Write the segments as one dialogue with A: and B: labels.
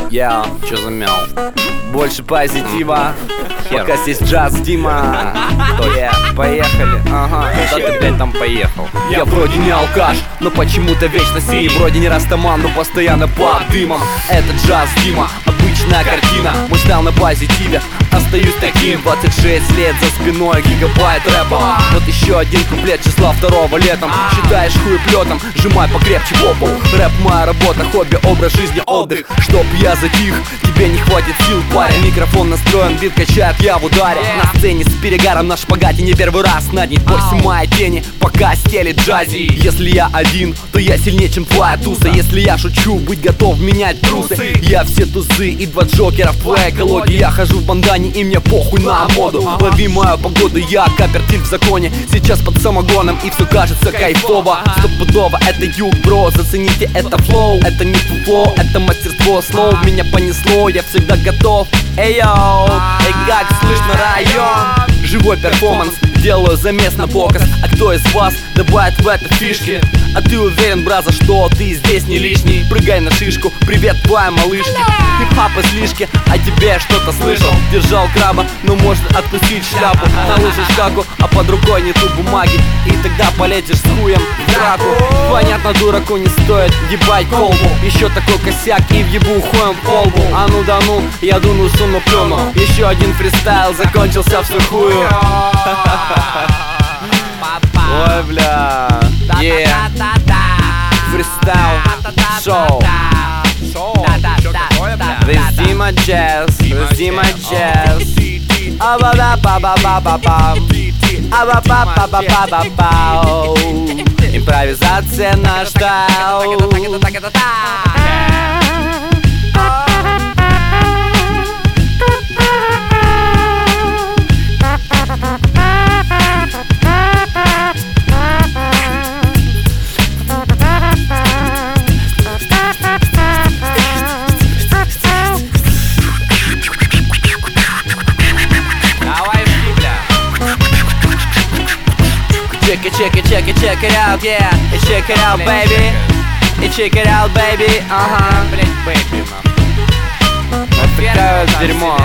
A: Я, чё замял? Больше позитива. Пока здесь джаз, Дима. Поехали. Ага, куда ты, блядь, там поехал? Я вроде не алкаш, но почему-то вечно синий. Вроде не растаман, но постоянно под дымом. Это джаз, Дима, обычная картина. Мой стал на позитиве, остаюсь таким. 26 лет за спиной, гигабайт рэпа. Вот еще один куплет числа второго летом. Считаешь хуеплетом, сжимай покрепче попу. Рэп моя работа, хобби, образ жизни, отдых. Чтоб я затих, тебе не хватит сил, парень. Микрофон настроен, бит качает, я в ударе. На сцене с перегаром на шпагате не первый раз. Над ней твой снимает тени, пока стелит джази. Если я один, то я сильнее, чем твоя туса. Если я шучу, быть готов менять трусы. Я все тузы и два джокера в твоей колоде. Я хожу в бандане и мне похуй на моду. Лови мою погоду, я капертиль в законе. Сейчас под самогоном и все кажется кайфово. Стопудово, это юг, бро, зацените это флоу. Это не фуфло, это мастерство слов. Меня понесло, я всегда готов. Эй, йоу, эй, как слышно район? Живой перформанс, делаю замес на показ. А кто из вас добавит в это фишки? А ты уверен, браза, что ты здесь не лишний? Прыгай на шишку, привет твоя малышке. Хип-хап излишки, а тебе что-то слышал? Держал краба, но может отпустить шляпу. Наложишь шаку, а под рукой нету бумаги. И тогда полетишь с хуем в драку. Понятно, дураку не стоит ебать колбу. Еще такой косяк и въебу хуем в колбу. А ну да ну, я дуну, суну, плюну. Еще один фристайл закончился в сухую. Ой, бля. Фристайл шоу. This Дима Jazz, this Дима Jazz. Импровизация наш стайл. Check it out, yeah. And check it out, baby. And check it out, baby. Ага. Отвлекают дерьмо.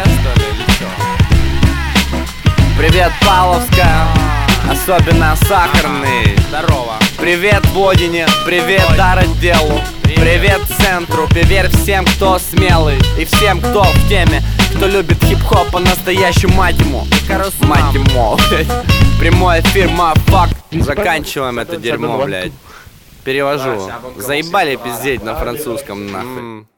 A: Привет, Павловска. Особенно сахарный.
B: Здорово.
A: Привет, Водине. Привет, Дароделу. Привет центру, привет всем, кто смелый. И всем, кто в теме. Кто любит хип-хоп по-настоящему, мать ему. Мать ему, блядь. Прямой эфир, мафак. Заканчиваем это дерьмо, блядь. Перевожу. Заебали пиздеть на французском, нахуй.